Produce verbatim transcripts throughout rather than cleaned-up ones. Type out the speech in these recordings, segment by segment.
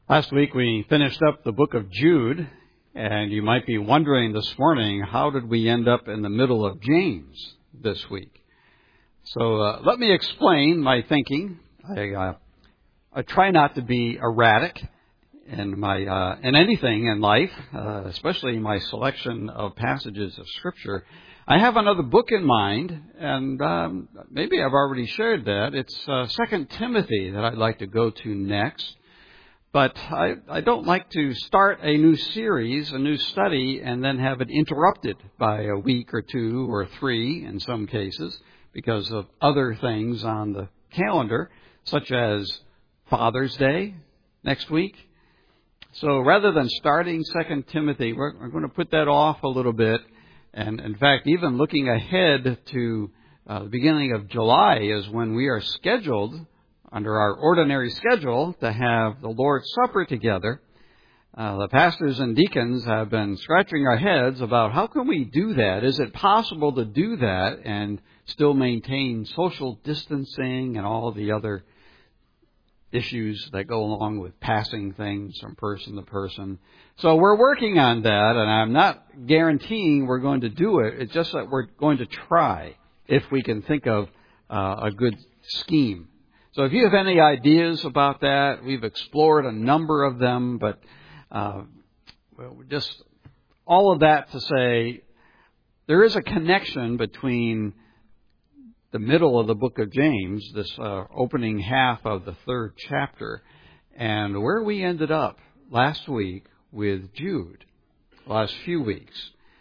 Last week we finished up the book of Jude, and you might be wondering this morning, how did we end up in the middle of James this week? So uh, let me explain my thinking. I, uh, I try not to be erratic in my uh, in anything in life, uh, especially my selection of passages of Scripture. I have another book in mind, and um, maybe I've already shared that. It's uh, Second Timothy that I'd like to go to next. But I, I don't like to start a new series, a new study, and then have it interrupted by a week or two or three in some cases because of other things on the calendar, such as Father's Day next week. So rather than starting Second Timothy, we're, we're going to put that off a little bit. And in fact, even looking ahead to uh, the beginning of July is when we are scheduled under our ordinary schedule to have the Lord's Supper together. Uh, the pastors and deacons have been scratching our heads about how can we do that? Is it possible to do that and still maintain social distancing and all the other issues that go along with passing things from person to person? So we're working on that, and I'm not guaranteeing we're going to do it. It's just that we're going to try if we can think of uh, a good scheme. So if you have any ideas about that, we've explored a number of them, but uh, well, just all of that to say there is a connection between the middle of the book of James, this uh, opening half of the third chapter, and where we ended up last week with Jude, the last few weeks.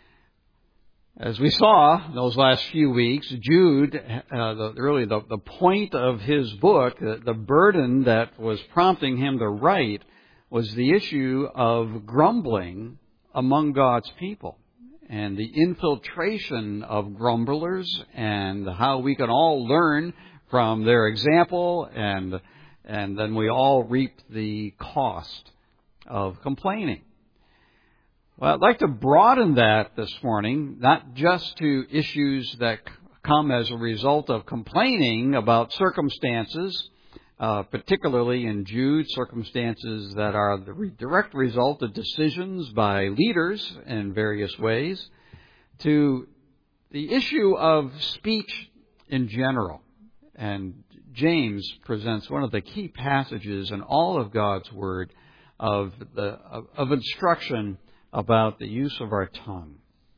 As we saw those last few weeks, Jude, uh, the, really the, the point of his book, the, the burden that was prompting him to write, was the issue of grumbling among God's people and the infiltration of grumblers and how we can all learn from their example, and and then we all reap the cost of complaining. Well, I'd like to broaden that this morning, not just to issues that come as a result of complaining about circumstances, uh, particularly in Jude, circumstances that are the re- direct result of decisions by leaders in various ways, to the issue of speech in general. And James presents one of the key passages in all of God's Word of the of, of instruction about the use of our tongue.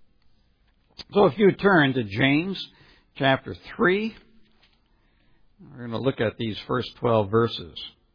So if you turn to James chapter three, we're going to look at these first twelve verses.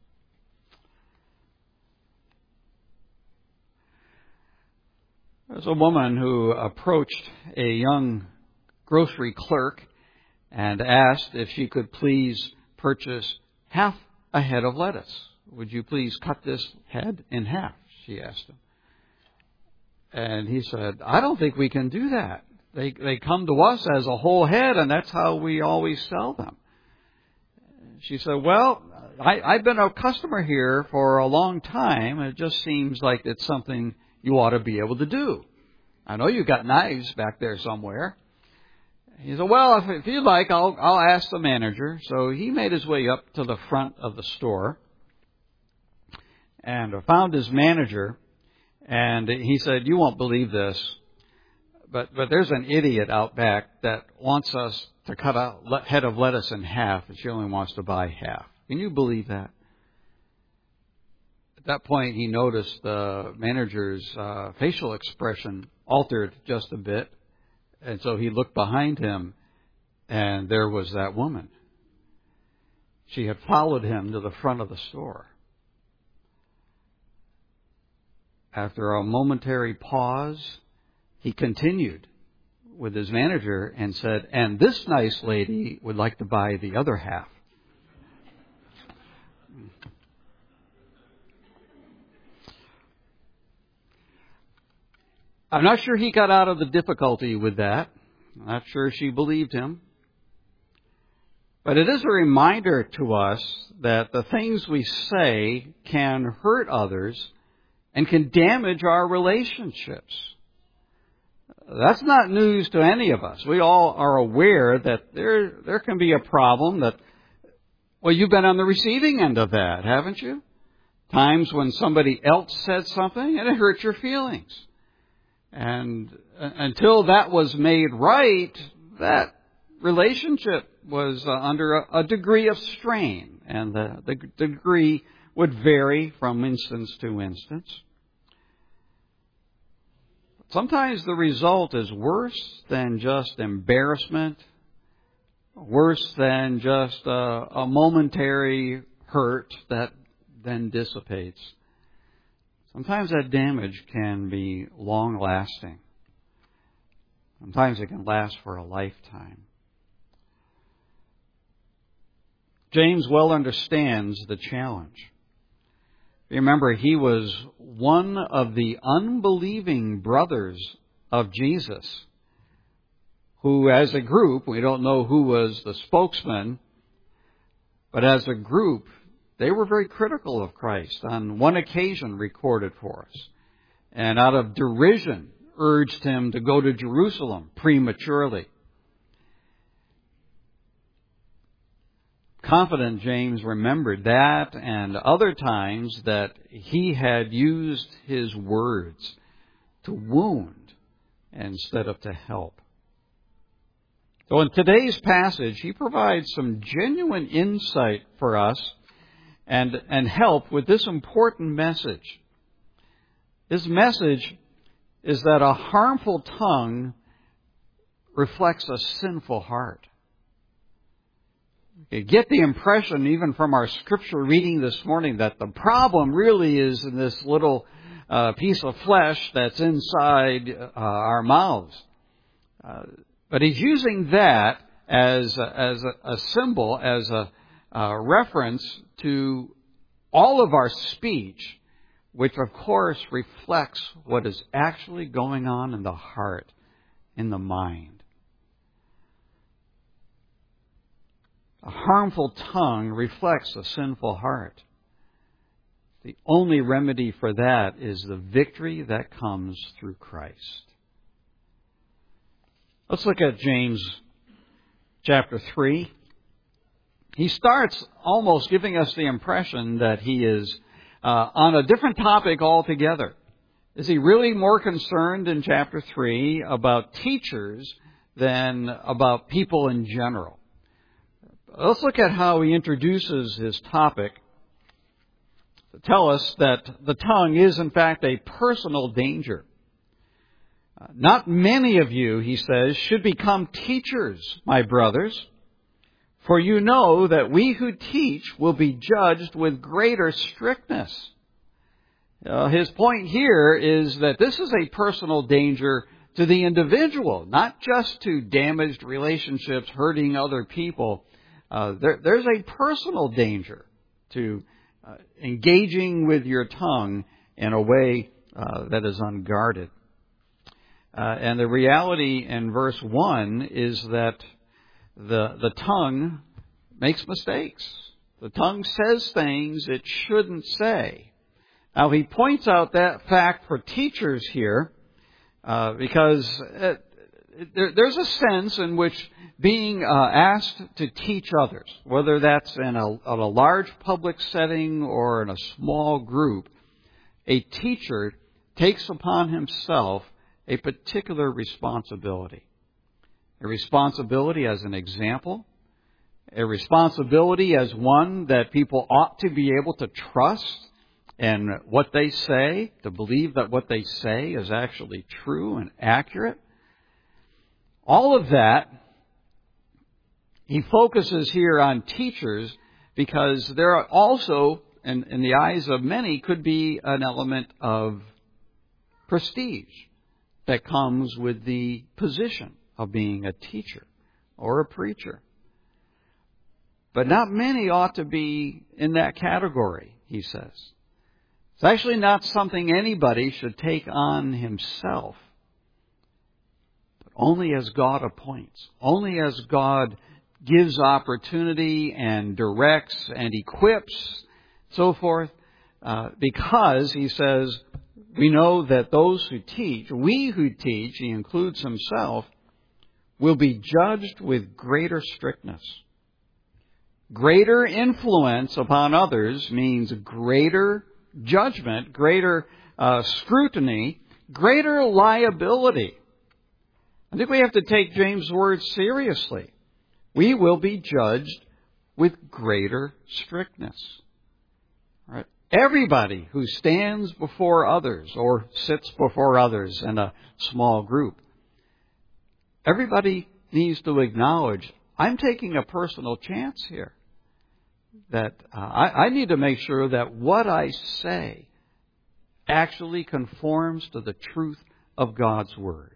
There's a woman who approached a young grocery clerk and asked if she could please purchase half a head of lettuce. Would you please cut this head in half? She asked him. And he said, I don't think we can do that. They they come to us as a whole head, and that's how we always sell them. She said, well, I, I've been a customer here for a long time, and it just seems like it's something you ought to be able to do. I know you've got knives back there somewhere. He said, well, if, if you'd like, I'll, I'll ask the manager. So he made his way up to the front of the store and found his manager. And he said, you won't believe this, but but there's an idiot out back that wants us to cut a head of lettuce in half, and she only wants to buy half. Can you believe that? At that point, he noticed the manager's uh, facial expression altered just a bit, and so he looked behind him, and there was that woman. She had followed him to the front of the store. After a momentary pause, he continued with his manager and said, and this nice lady would like to buy the other half. I'm not sure he got out of the difficulty with that. I'm not sure she believed him. But it is a reminder to us that the things we say can hurt others and can damage our relationships. That's not news to any of us. We all are aware that there there can be a problem that, well, you've been on the receiving end of that, haven't you? Times when somebody else said something and it hurt your feelings. And until that was made right, that relationship was uh, under a, a degree of strain. And the, the degree would vary from instance to instance. Sometimes the result is worse than just embarrassment, worse than just a, a momentary hurt that then dissipates. Sometimes that damage can be long-lasting. Sometimes it can last for a lifetime. James well understands the challenge. Remember, he was one of the unbelieving brothers of Jesus, who as a group, we don't know who was the spokesman, but as a group, they were very critical of Christ. On one occasion recorded for us, and out of derision urged him to go to Jerusalem prematurely. Confident James remembered that and other times that he had used his words to wound instead of to help. So in today's passage, he provides some genuine insight for us and, and help with this important message. This message is that a harmful tongue reflects a sinful heart. You get the impression, even from our scripture reading this morning, that the problem really is in this little uh, piece of flesh that's inside uh, our mouths. Uh, but he's using that as a, as a, a symbol, as a, a reference to all of our speech, which of course reflects what is actually going on in the heart, in the mind. A harmful tongue reflects a sinful heart. The only remedy for that is the victory that comes through Christ. Let's look at James chapter three. He starts almost giving us the impression that he is uh, on a different topic altogether. Is he really more concerned in chapter three about teachers than about people in general? Let's look at how he introduces his topic to tell us that the tongue is, in fact, a personal danger. Uh, not many of you, he says, should become teachers, my brothers, for you know that we who teach will be judged with greater strictness. Uh, his point here is that this is a personal danger to the individual, not just to damaged relationships, hurting other people. Uh, there, there's a personal danger to uh, engaging with your tongue in a way uh, that is unguarded. Uh, and the reality in verse one is that the the tongue makes mistakes. The tongue says things it shouldn't say. Now, he points out that fact for teachers here uh, because it, it, there, there's a sense in which being uh, asked to teach others, whether that's in a, in a large public setting or in a small group, a teacher takes upon himself a particular responsibility. A responsibility as an example, a responsibility as one that people ought to be able to trust in what they say, to believe that what they say is actually true and accurate. All of that, he focuses here on teachers because there are also, in, in the eyes of many, could be an element of prestige that comes with the position of being a teacher or a preacher. But not many ought to be in that category, he says. It's actually not something anybody should take on himself, but only as God appoints, only as God gives opportunity and directs and equips, so forth, uh, because, he says, we know that those who teach, we who teach, he includes himself, will be judged with greater strictness. Greater influence upon others means greater judgment, greater uh, scrutiny, greater liability. I think we have to take James' words seriously. We will be judged with greater strictness. All right? Everybody who stands before others or sits before others in a small group, everybody needs to acknowledge, I'm taking a personal chance here. That uh, I, I need to make sure that what I say actually conforms to the truth of God's Word.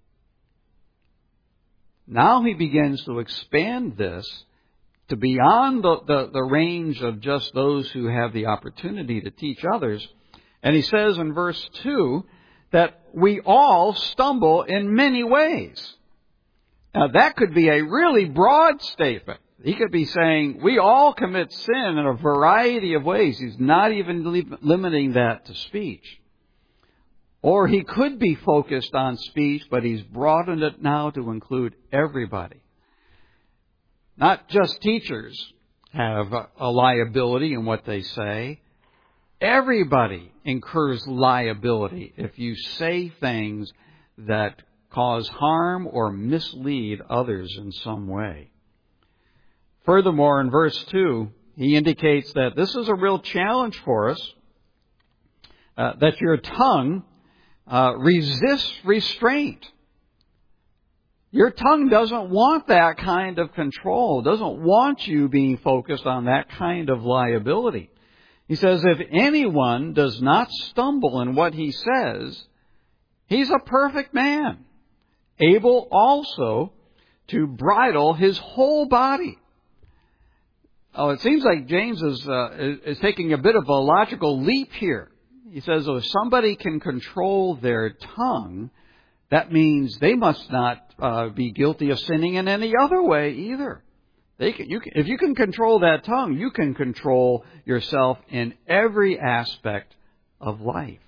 Now he begins to expand this to beyond the, the, the range of just those who have the opportunity to teach others. And he says in verse two that we all stumble in many ways. Now that could be a really broad statement. He could be saying we all commit sin in a variety of ways. He's not even limiting that to speech. Or he could be focused on speech, but he's broadened it now to include everybody. Not just teachers have a liability in what they say. Everybody incurs liability if you say things that cause harm or mislead others in some way. Furthermore, in verse two, he indicates that this is a real challenge for us, uh, that your tongue uh, resists restraint. Your tongue doesn't want that kind of control, doesn't want you being focused on that kind of liability. He says, if anyone does not stumble in what he says, he's a perfect man, able also to bridle his whole body. Oh, it seems like James is, uh, is, is taking a bit of a logical leap here. He says, oh, if somebody can control their tongue, that means they must not uh, be guilty of sinning in any other way either. They can, you can, if you can control that tongue, you can control yourself in every aspect of life.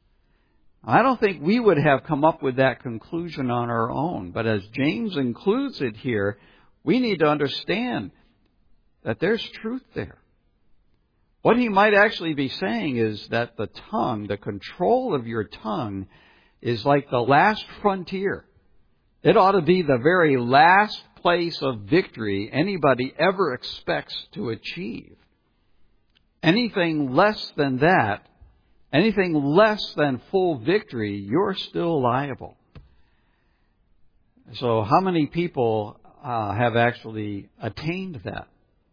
I don't think we would have come up with that conclusion on our own, but as James includes it here, we need to understand that there's truth there. What he might actually be saying is that the tongue, the control of your tongue, is like the last frontier. It ought to be the very last place of victory anybody ever expects to achieve. Anything less than that, anything less than full victory, you're still liable. So how many people uh, have actually attained that?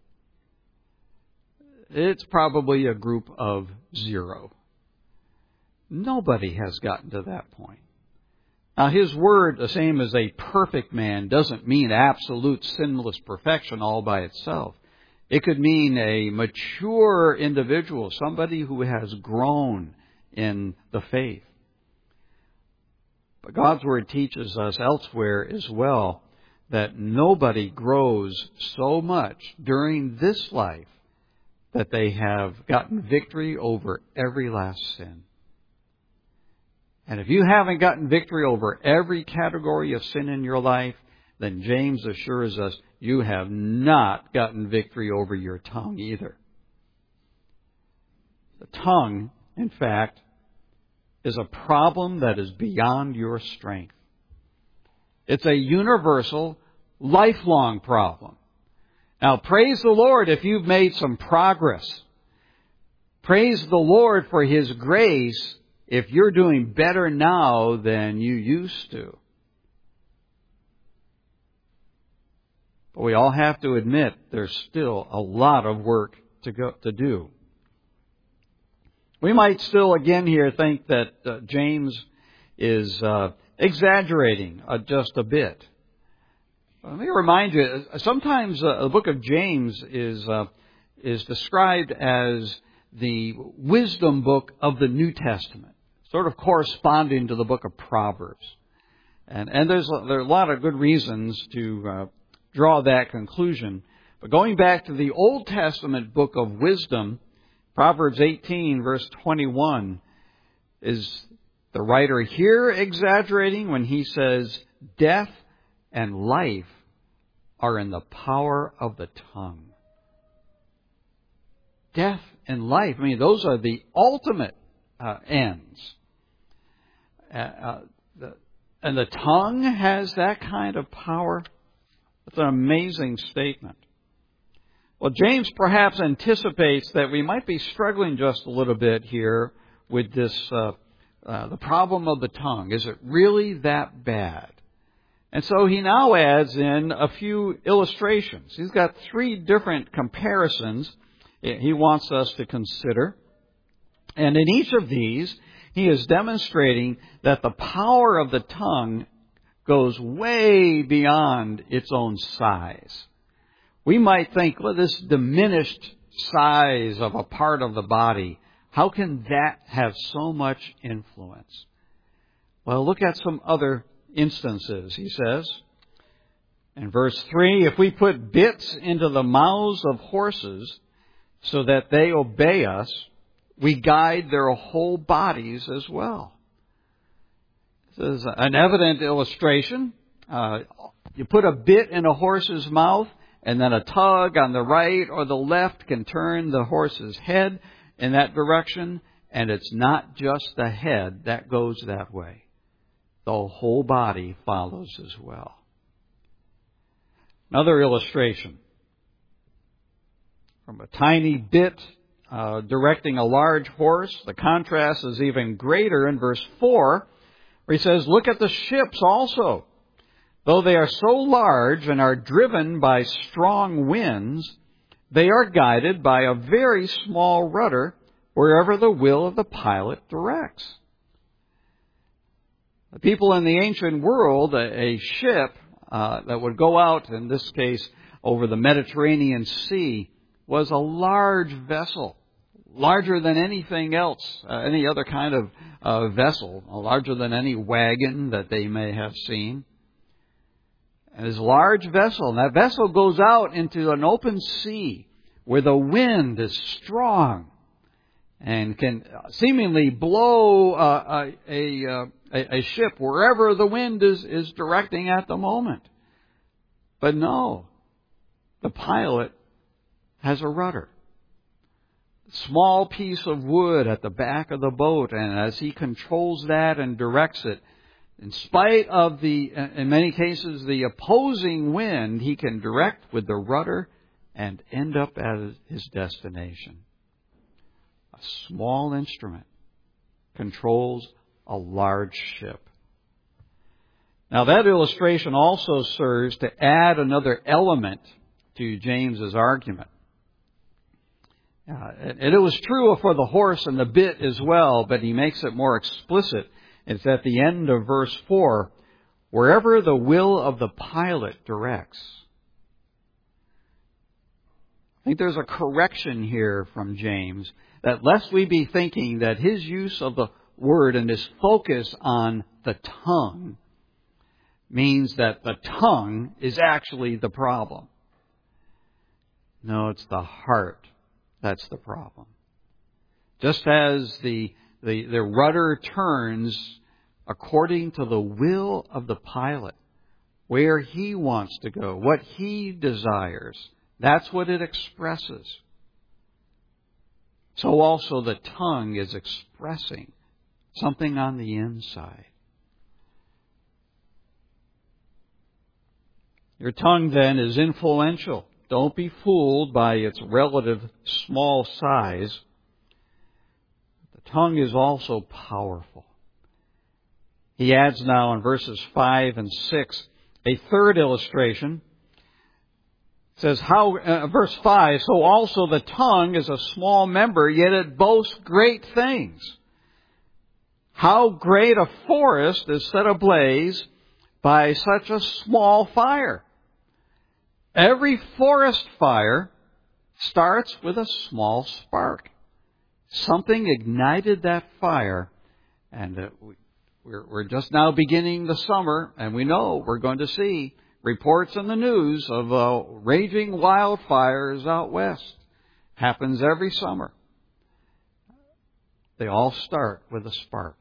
It's probably a group of zero. Nobody has gotten to that point. Now, his word, the same as a perfect man, doesn't mean absolute sinless perfection all by itself. It could mean a mature individual, somebody who has grown in the faith. But God's word teaches us elsewhere as well that nobody grows so much during this life that they have gotten victory over every last sin. And if you haven't gotten victory over every category of sin in your life, then James assures us you have not gotten victory over your tongue either. The tongue, in fact, is a problem that is beyond your strength. It's a universal, lifelong problem. Now, praise the Lord if you've made some progress. Praise the Lord for His grace if you're doing better now than you used to. But we all have to admit there's still a lot of work to go to do. We might still again here think that uh, James is uh, exaggerating uh, just a bit. Let me remind you, sometimes uh, the book of James is uh, is described as the wisdom book of the New Testament, sort of corresponding to the book of Proverbs. And and there's a, there are a lot of good reasons to uh, draw that conclusion. But going back to the Old Testament book of wisdom, Proverbs eighteen, verse twenty-one, is the writer here exaggerating when he says, death and life are in the power of the tongue. Death and life. I mean, those are the ultimate uh, ends. Uh, uh, the, and the tongue has that kind of power. It's an amazing statement. Well, James perhaps anticipates that we might be struggling just a little bit here with this, uh, uh, the problem of the tongue. Is it really that bad? And so he now adds in a few illustrations. He's got three different comparisons he wants us to consider. And in each of these, he is demonstrating that the power of the tongue goes way beyond its own size. We might think, well, this diminished size of a part of the body, how can that have so much influence? Well, look at some other instances, he says. In verse three, if we put bits into the mouths of horses so that they obey us, we guide their whole bodies as well. This is an evident illustration. Uh, you put a bit in a horse's mouth, and then a tug on the right or the left can turn the horse's head in that direction, and it's not just the head that goes that way. The whole body follows as well. Another illustration. From a tiny bit uh, directing a large horse, the contrast is even greater in verse four, where he says, look at the ships also. Though they are so large and are driven by strong winds, they are guided by a very small rudder wherever the will of the pilot directs. The people in the ancient world, a, a ship uh, that would go out, in this case, over the Mediterranean Sea, was a large vessel, larger than anything else, uh, any other kind of uh, vessel, larger than any wagon that they may have seen. And this large vessel, and that vessel goes out into an open sea where the wind is strong and can seemingly blow uh, a, a, a, a ship wherever the wind is, is directing at the moment. But no, the pilot has a rudder. Small piece of wood at the back of the boat, and as he controls that and directs it, in spite of the, in many cases, the opposing wind, he can direct with the rudder and end up at his destination. A small instrument controls a large ship. Now that illustration also serves to add another element to James's argument. Uh, and it was true for the horse and the bit as well, but he makes it more explicit. It's at the end of verse four, wherever the will of the pilot directs. I think there's a correction here from James, that lest we be thinking that his use of the word and his focus on the tongue means that the tongue is actually the problem. No, it's the heart that's the problem. Just as the The, the rudder turns according to the will of the pilot, where he wants to go, what he desires. That's what it expresses. So also the tongue is expressing something on the inside. Your tongue then is influential. Don't be fooled by its relative small size. Tongue is also powerful. He adds now in verses five and six a third illustration. It says, "How uh, verse five, so also the tongue is a small member, yet it boasts great things. How great a forest is set ablaze by such a small fire." Every forest fire starts with a small spark. Something ignited that fire, and uh, we're, we're just now beginning the summer, and we know we're going to see reports in the news of uh, raging wildfires out west. Happens every summer. They all start with a spark.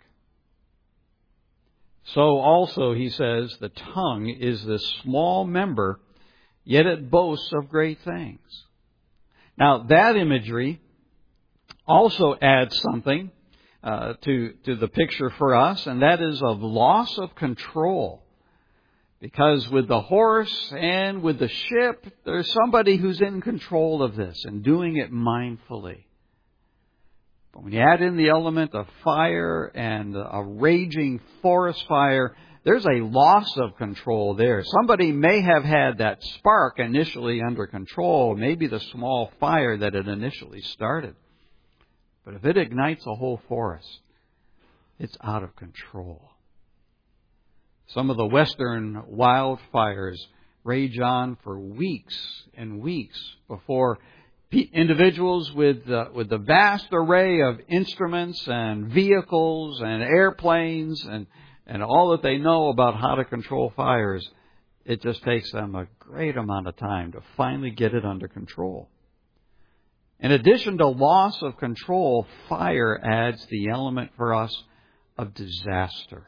So also, he says, the tongue is this small member, yet it boasts of great things. Now, that imagery also adds something uh, to, to the picture for us, and that is of loss of control. Because with the horse and with the ship, there's somebody who's in control of this and doing it mindfully. But when you add in the element of fire and a raging forest fire, there's a loss of control there. Somebody may have had that spark initially under control, maybe the small fire that it initially started. But if it ignites a whole forest, it's out of control. Some of the western wildfires rage on for weeks and weeks before individuals with uh, with the vast array of instruments and vehicles and airplanes and, and all that they know about how to control fires, it just takes them a great amount of time to finally get it under control. In addition to loss of control, fire adds the element for us of disaster.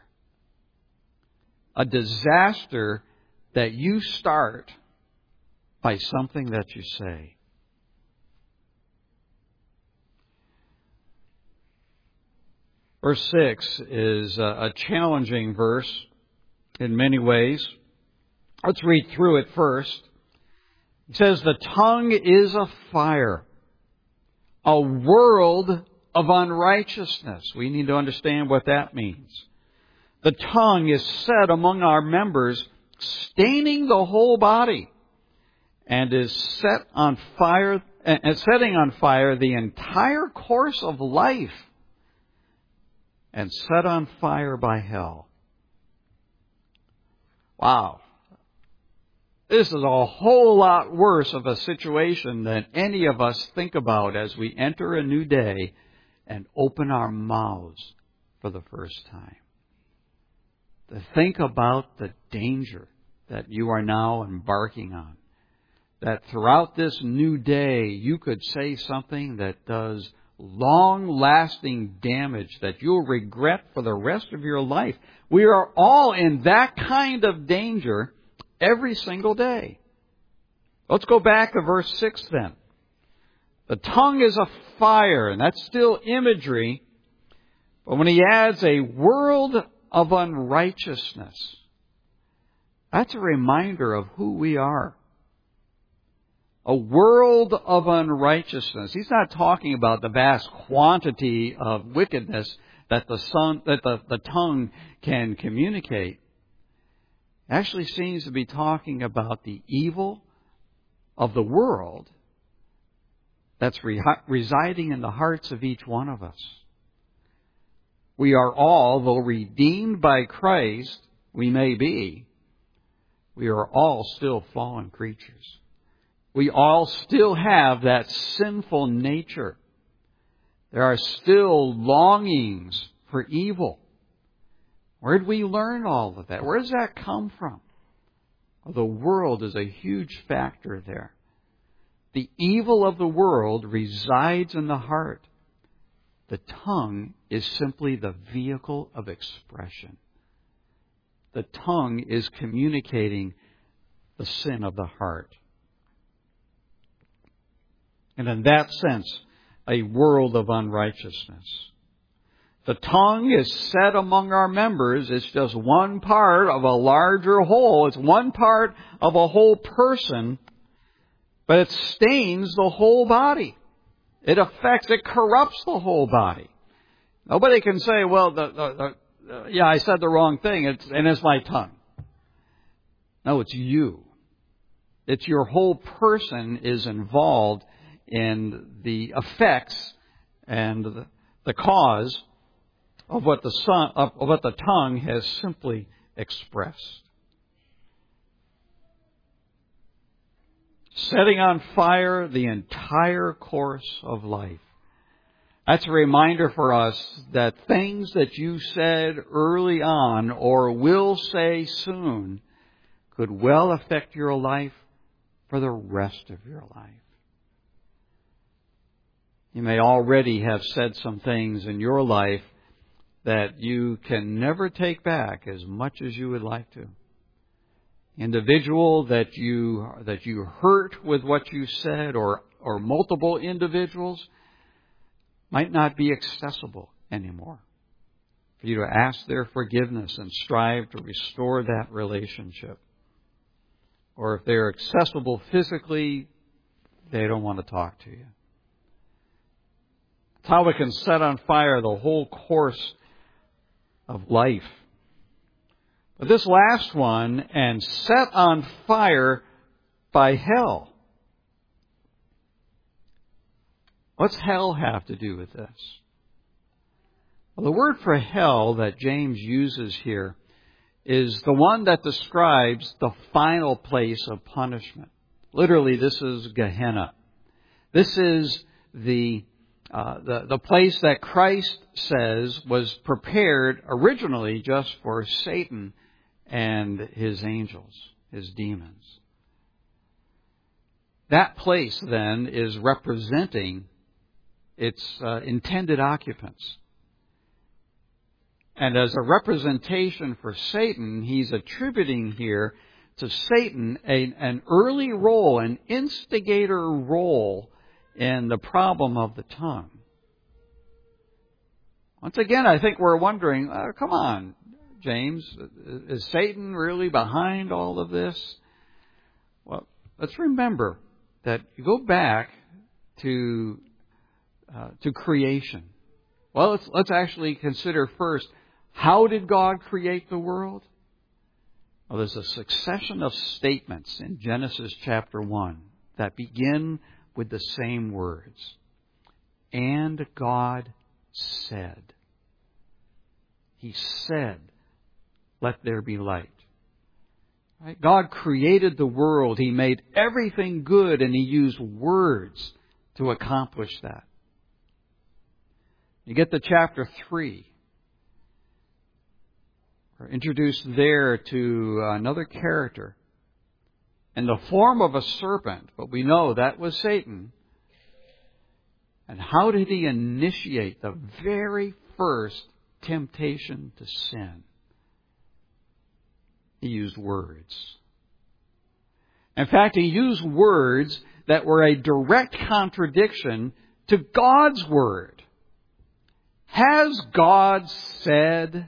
A disaster that you start by something that you say. Verse six is a challenging verse in many ways. Let's read through it first. It says, the tongue is a fire, a world of unrighteousness. We need to understand what that means. The tongue is set among our members, staining the whole body, and is set on fire, and setting on fire the entire course of life, and set on fire by hell. Wow. This is a whole lot worse of a situation than any of us think about as we enter a new day and open our mouths for the first time. To think about the danger that you are now embarking on. That throughout this new day, you could say something that does long-lasting damage that you'll regret for the rest of your life. We are all in that kind of danger every single day. Let's go back to verse six then. The tongue is a fire, and that's still imagery. But when he adds a world of unrighteousness, that's a reminder of who we are. A world of unrighteousness. He's not talking about the vast quantity of wickedness that the son, that the, the tongue can communicate. It actually seems to be talking about the evil of the world that's re- residing in the hearts of each one of us. We are all, though redeemed by Christ, we may be, we are all still fallen creatures. We all still have that sinful nature. There are still longings for evil. Where did we learn all of that? Where does that come from? Well, the world is a huge factor there. The evil of the world resides in the heart. The tongue is simply the vehicle of expression. The tongue is communicating the sin of the heart. And in that sense, a world of unrighteousness. The tongue is set among our members. It's just one part of a larger whole. It's one part of a whole person, but it stains the whole body. It affects, it corrupts the whole body. Nobody can say, well, the, the, the, yeah, I said the wrong thing, it's, and it's my tongue. No, it's you. It's your whole person is involved in the effects and the, the cause of what the son, of what the tongue has simply expressed. Setting on fire the entire course of life. That's a reminder for us that things that you said early on or will say soon could well affect your life for the rest of your life. You may already have said some things in your life that you can never take back as much as you would like to. Individual that you that you hurt with what you said, or or multiple individuals. might not be accessible anymore. For you to ask their forgiveness and strive to restore that relationship. Or if they're accessible physically, they don't want to talk to you. It's how it can set on fire the whole course of life. But this last one, and set on fire by hell. What's hell have to do with this? Well, the word for hell that James uses here is the one that describes the final place of punishment. Literally, this is Gehenna. This is the, uh, the, the place that Christ says was prepared originally just for Satan and his angels, his demons. That place, then, is representing its uh, intended occupants. And as a representation for Satan, he's attributing here to Satan a, an early role, an instigator role in the problem of the tongue. Once again, I think we're wondering, oh, come on, James, is Satan really behind all of this? Well, let's remember that you go back to uh, to creation. Well, let's let's actually consider first, how did God create the world? Well, there's a succession of statements in Genesis chapter one that begin with the same words. And God said. He said, let there be light. Right? God created the world. He made everything good, and He used words to accomplish that. You get to chapter three. We're introduced there to another character in the form of a serpent, but we know that was Satan. And how did he initiate the very first temptation to sin? He used words. In fact, he used words that were a direct contradiction to God's word. Has God said?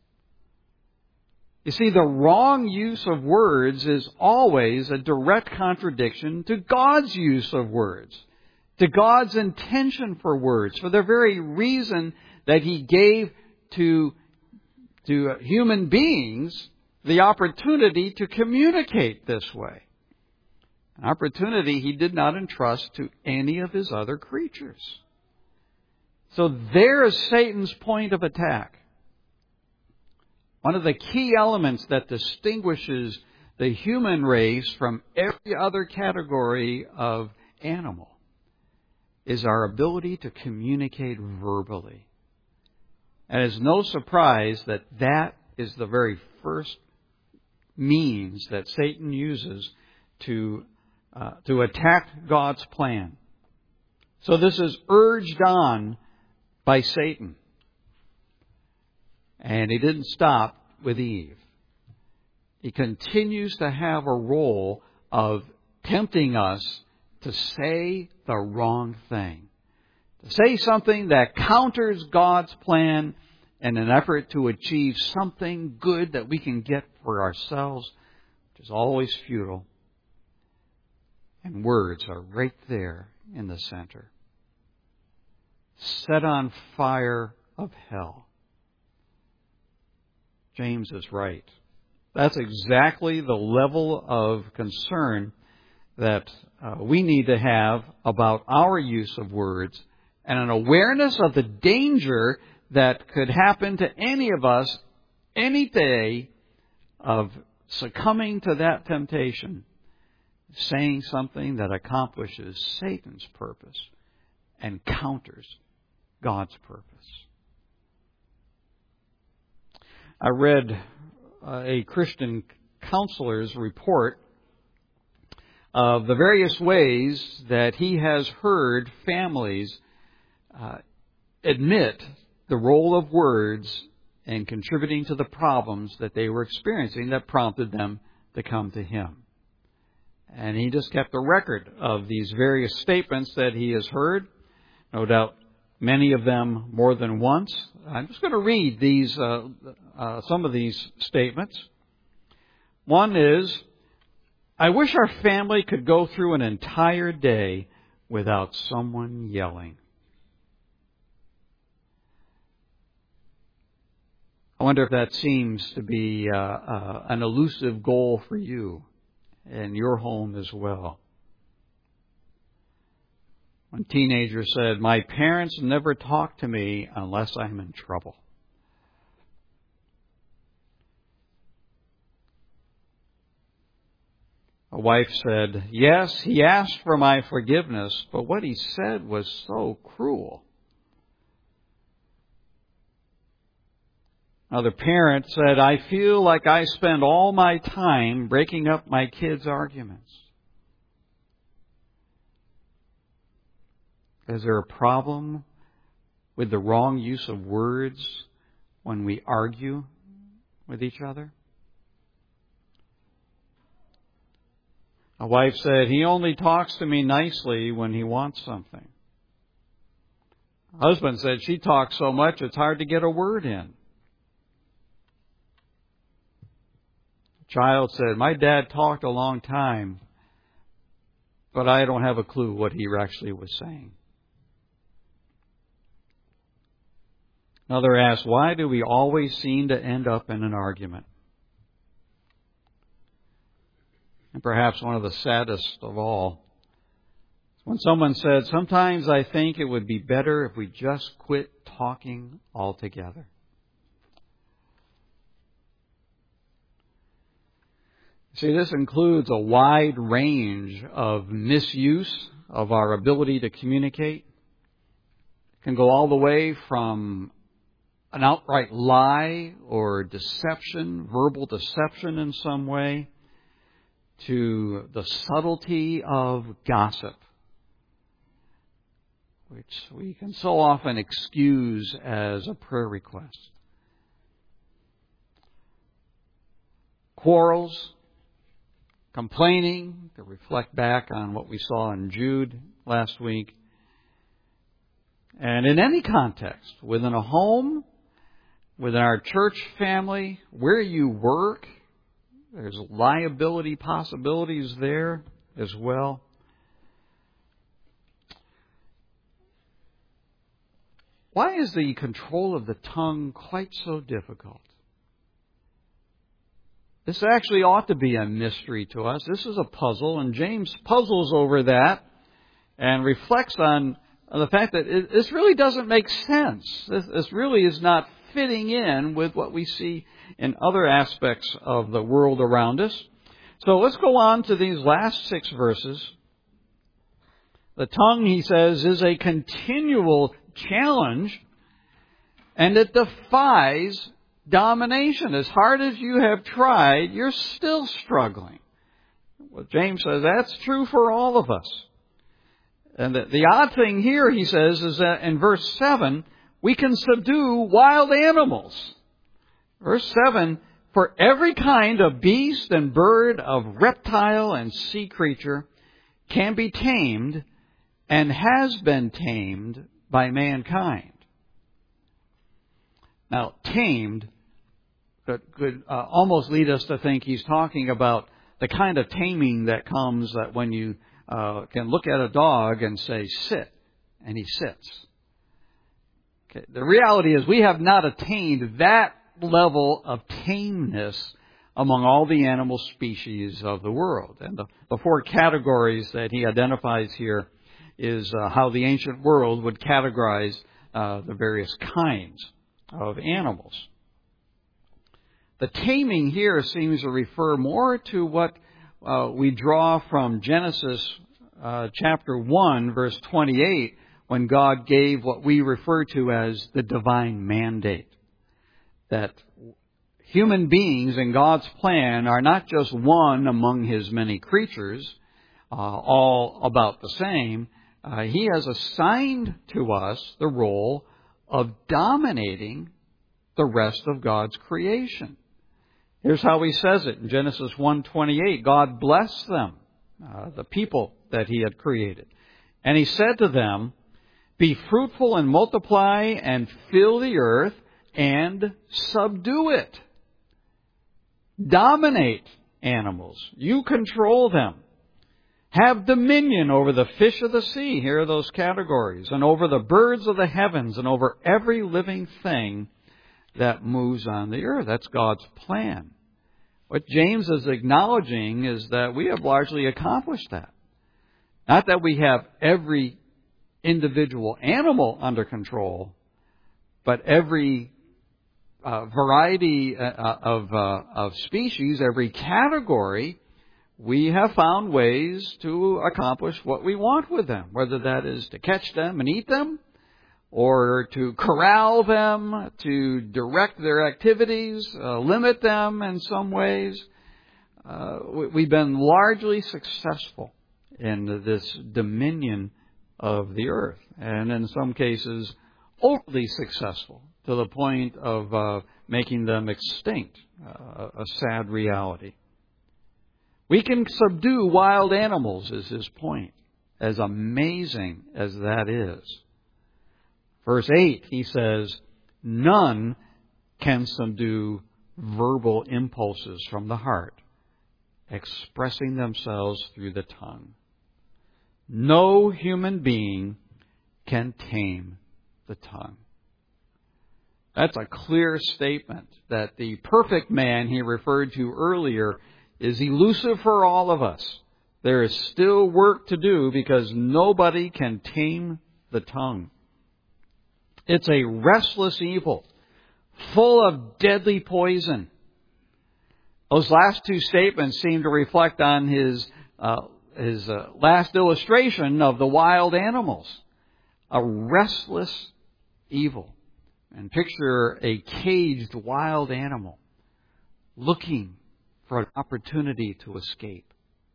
You see, the wrong use of words is always a direct contradiction to God's use of words, to God's intention for words, for the very reason that He gave to, to human beings the opportunity to communicate this way. An opportunity He did not entrust to any of His other creatures. So there's Satan's point of attack. One of the key elements that distinguishes the human race from every other category of animal is our ability to communicate verbally. And it's no surprise that that is the very first means that Satan uses to uh, to attack God's plan. So this is urged on by Satan. And he didn't stop with Eve. He continues to have a role of tempting us to say the wrong thing. To say something that counters God's plan in an effort to achieve something good that we can get for ourselves, which is always futile. And words are right there in the center. Set on fire of hell. James is right. That's exactly the level of concern that uh, we need to have about our use of words, and an awareness of the danger that could happen to any of us any day of succumbing to that temptation, saying something that accomplishes Satan's purpose and counters God's purpose. I read uh, a Christian counselor's report of the various ways that he has heard families uh, admit the role of words in contributing to the problems that they were experiencing that prompted them to come to him. And he just kept a record of these various statements that he has heard. No doubt many of them more than once. I'm just going to read these, uh, uh, some of these statements. One is, I wish our family could go through an entire day without someone yelling. I wonder if that seems to be uh, uh, an elusive goal for you and your home as well. One teenager said, my parents never talk to me unless I'm in trouble. A wife said, yes, he asked for my forgiveness, but what he said was so cruel. Another parent said, I feel like I spend all my time breaking up my kids' arguments. Is there a problem with the wrong use of words when we argue with each other? A wife said, he only talks to me nicely when he wants something. A husband said, she talks so much it's hard to get a word in. A child said, my dad talked a long time, but I don't have a clue what he actually was saying. Another asked, why do we always seem to end up in an argument? And perhaps one of the saddest of all, when someone said, sometimes I think it would be better if we just quit talking altogether. See, this includes a wide range of misuse of our ability to communicate. It can go all the way from an outright lie or deception, verbal deception in some way, to the subtlety of gossip, which we can so often excuse as a prayer request. Quarrels, complaining, to reflect back on what we saw in Jude last week. And in any context, within a home, within our church family, where you work, there's liability possibilities there as well. Why is the control of the tongue quite so difficult? This actually ought to be a mystery to us. This is a puzzle, and James puzzles over that and reflects on the fact that it, this really doesn't make sense. This, this really is not fitting in with what we see in other aspects of the world around us. So let's go on to these last six verses. The tongue, he says, is a continual challenge, and it defies domination. As hard as you have tried, you're still struggling. Well, James says that's true for all of us. And the, the odd thing here, he says, is that in verse seven, we can subdue wild animals. Verse seven, for every kind of beast and bird, of reptile and sea creature can be tamed and has been tamed by mankind. Now, tamed could, could uh, almost lead us to think he's talking about the kind of taming that comes that when you uh, can look at a dog and say, sit, and he sits. Okay. The reality is we have not attained that level of tameness among all the animal species of the world. And the, the four categories that he identifies here is uh, how the ancient world would categorize uh, the various kinds of animals. The taming here seems to refer more to what uh, we draw from Genesis uh, chapter one, verse twenty-eight, when God gave what we refer to as the divine mandate. That human beings in God's plan are not just one among His many creatures, uh, all about the same. Uh, he has assigned to us the role of dominating the rest of God's creation. Here's how He says it in Genesis one twenty-eight. God blessed them, uh, the people that He had created. And He said to them, Be fruitful and multiply and fill the earth and subdue it. Dominate animals. You control them. Have dominion over the fish of the sea. Here are those categories. And over the birds of the heavens and over every living thing that moves on the earth. That's God's plan. What James is acknowledging is that we have largely accomplished that. Not that we have every individual animal under control, but every uh, variety uh, of, uh, of species, every category, we have found ways to accomplish what we want with them, whether that is to catch them and eat them, or to corral them, to direct their activities, uh, limit them in some ways. Uh, we've been largely successful in this dominion of the earth, and in some cases overly successful to the point of uh, making them extinct, uh, a sad reality. We can subdue wild animals, is his point, as amazing as that is. Verse eight, he says, none can subdue verbal impulses from the heart, expressing themselves through the tongue. No human being can tame the tongue. That's a clear statement that the perfect man he referred to earlier is elusive for all of us. There is still work to do because nobody can tame the tongue. It's a restless evil, full of deadly poison. Those last two statements seem to reflect on his uh, his uh, last illustration of the wild animals. A restless evil. And picture a caged wild animal looking for an opportunity to escape.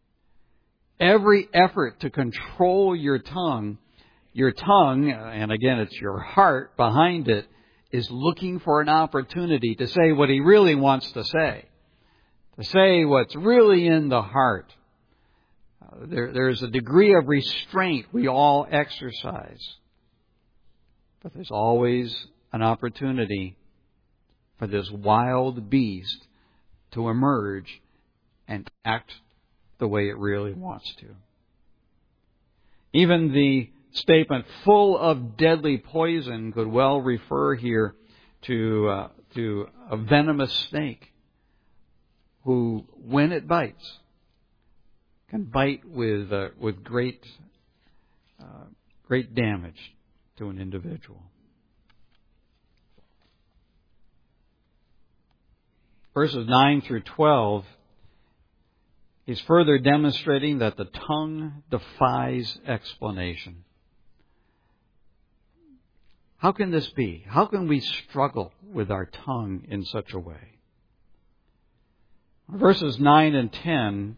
Every effort to control your tongue, your tongue, and again it's your heart behind it, is looking for an opportunity to say what he really wants to say. To say what's really in the heart. Uh, there, there's a degree of restraint we all exercise. But there's always an opportunity for this wild beast to emerge and act the way it really wants to. Even the statement full of deadly poison could well refer here to uh, to a venomous snake who, when it bites, can bite with uh, with great uh, great damage to an individual. Verses nine through twelve, he's further demonstrating that the tongue defies explanation. How can this be? How can we struggle with our tongue in such a way? Verses nine and ten,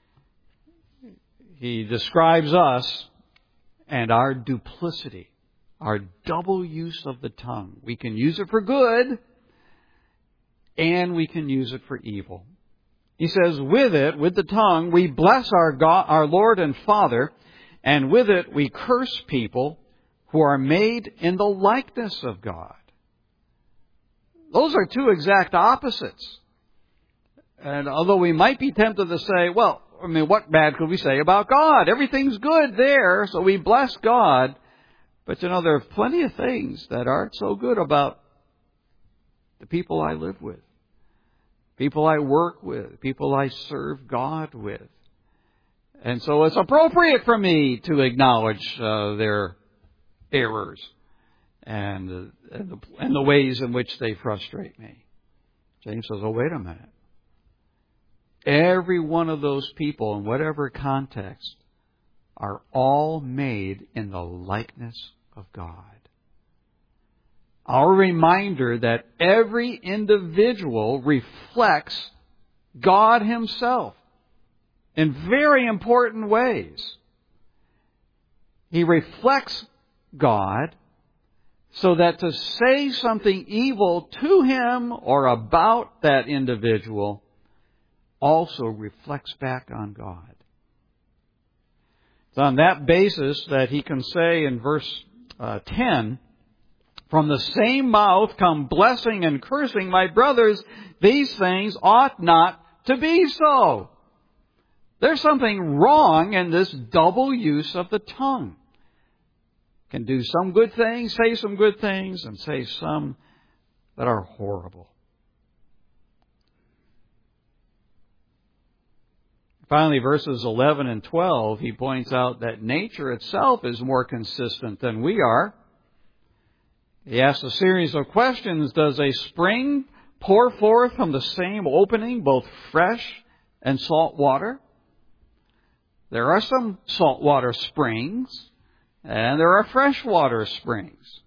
he describes us and our duplicity, our double use of the tongue. We can use it for good, and we can use it for evil. He says, with it, with the tongue, we bless our God, our Lord and Father, and with it we curse people who are made in the likeness of God. Those are two exact opposites. And although we might be tempted to say, well, I mean, what bad could we say about God? Everything's good there, so we bless God. But, you know, there are plenty of things that aren't so good about the people I live with, people I work with, people I serve God with. And so it's appropriate for me to acknowledge uh, their errors and, uh, and, the, and the ways in which they frustrate me. James says, oh, wait a minute. Every one of those people, in whatever context, are all made in the likeness of God. Our reminder that every individual reflects God Himself in very important ways. He reflects God so that to say something evil to Him or about that individual also reflects back on God. It's on that basis that he can say in verse uh, ten, from the same mouth come blessing and cursing. My brothers, these things ought not to be so. There's something wrong in this double use of the tongue. Can do some good things, say some good things, and say some that are horrible. Finally, verses eleven and twelve, he points out that nature itself is more consistent than we are. He asks a series of questions. Does a spring pour forth from the same opening both fresh and salt water? There are some saltwater springs, and there are freshwater springs.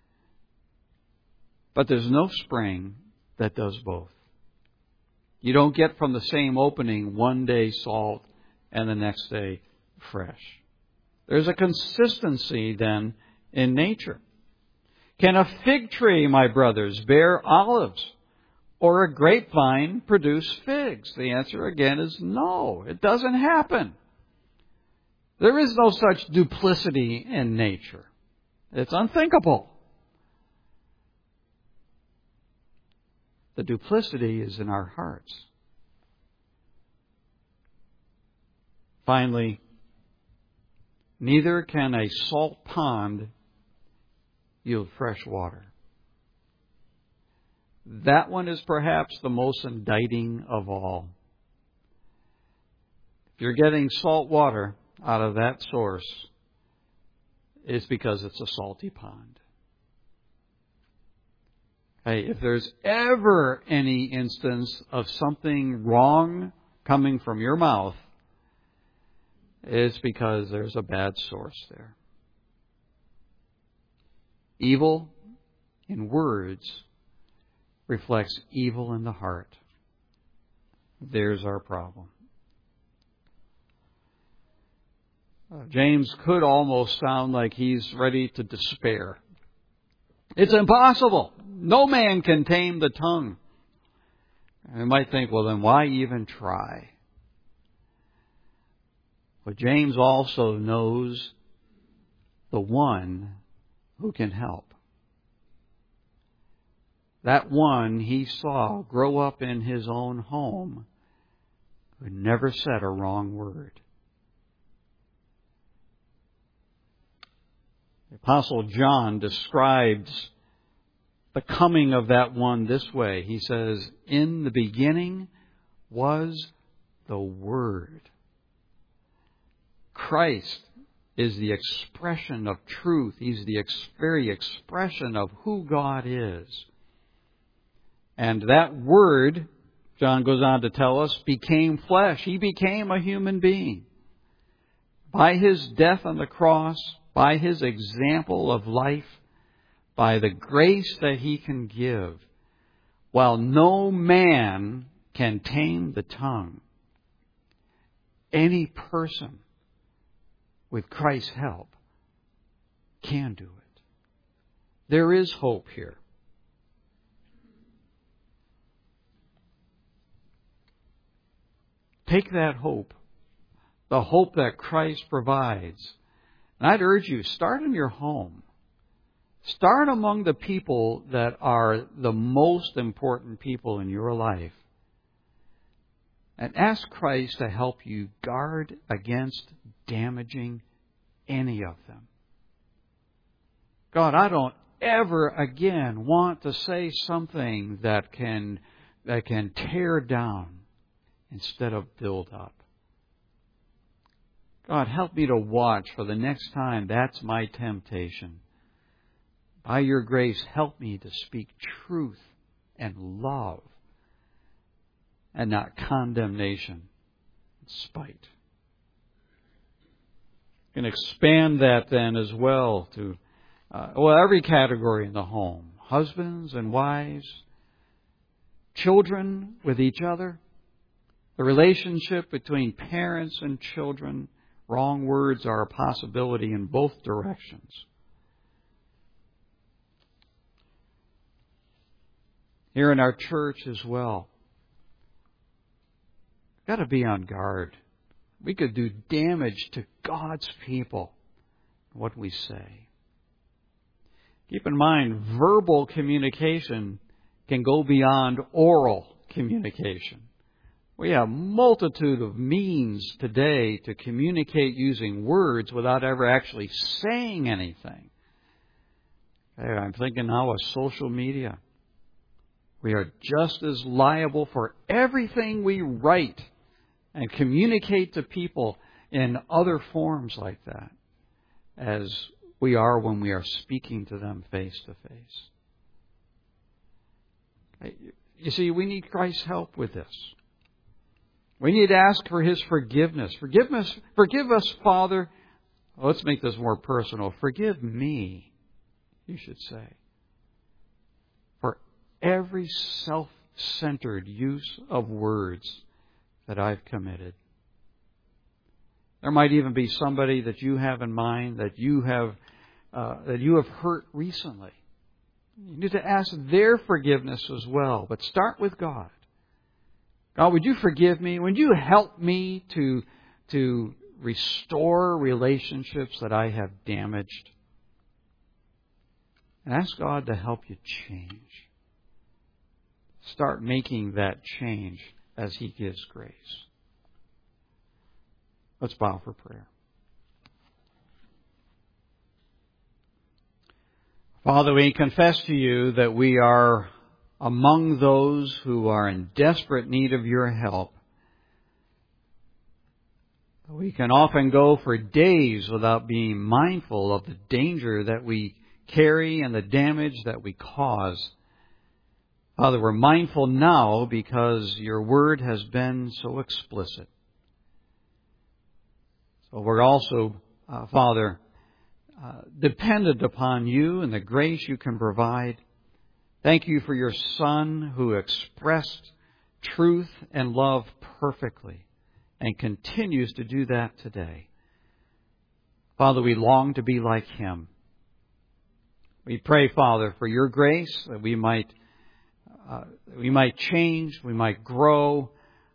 But there's no spring that does both. You don't get from the same opening one day salt and the next day fresh. There's a consistency then in nature. Can a fig tree, my brothers, bear olives? Or a grapevine produce figs? The answer again is no. It doesn't happen. There is no such duplicity in nature. It's unthinkable. The duplicity is in our hearts. Finally, neither can a salt pond yield fresh water. That one is perhaps the most indicting of all. If you're getting salt water out of that source, it's because it's a salty pond. Hey, if there's ever any instance of something wrong coming from your mouth, it's because there's a bad source there. Evil in words reflects evil in the heart. There's our problem. Uh, James could almost sound like he's ready to despair. It's impossible. No man can tame the tongue. And you might think, well, then why even try? But James also knows the one who can help. That one he saw grow up in his own home who never said a wrong word. The Apostle John describes the coming of that one this way. He says, in the beginning was the Word. Christ is the expression of truth. He's the ex- very expression of who God is. And that Word, John goes on to tell us, became flesh. He became a human being. By His death on the cross, by His example of life, by the grace that He can give, while no man can tame the tongue, any person with Christ's help can do it. There is hope here. Take that hope, the hope that Christ provides. And I'd urge you, start in your home. Start among the people that are the most important people in your life. And ask Christ to help you guard against damaging any of them. God, I don't ever again want to say something that can, that can tear down instead of build up. God, help me to watch for the next time that's my temptation. By your grace, help me to speak truth and love and not condemnation and spite. You can expand that then as well to uh, well every category in the home. Husbands and wives, children with each other, the relationship between parents and children. Wrong words are a possibility in both directions. Here in our church as well. We've got to be on guard. We could do damage to God's people, what we say. Keep in mind, verbal communication can go beyond oral communication. We have a multitude of means today to communicate using words without ever actually saying anything. Okay, I'm thinking now of social media. We are just as liable for everything we write and communicate to people in other forms like that as we are when we are speaking to them face to face. You see, we need Christ's help with this. We need to ask for His forgiveness. Forgiveness, forgive us, Father. Well, let's make this more personal. Forgive me, you should say, for every self-centered use of words that I've committed. There might even be somebody that you have in mind that you have uh, that you have hurt recently. You need to ask their forgiveness as well, but start with God. God, would you forgive me? Would you help me to to restore relationships that I have damaged? And ask God to help you change. Start making that change as He gives grace. Let's bow for prayer. Father, we confess to you that we are among those who are in desperate need of your help. We can often go for days without being mindful of the danger that we carry and the damage that we cause. Father, we're mindful now because your word has been so explicit. So we're also, uh, Father, uh, dependent upon you and the grace you can provide. Thank you for your Son who expressed truth and love perfectly and continues to do that today. Father, we long to be like Him. We pray, Father, for your grace that we might uh, we might change, we might grow.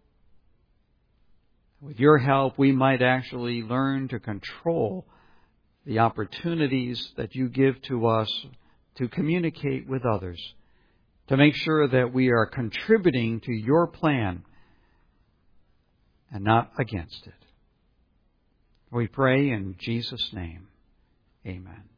With your help, we might actually learn to control the opportunities that you give to us to communicate with others, to make sure that we are contributing to your plan and not against it. We pray in Jesus' name. Amen.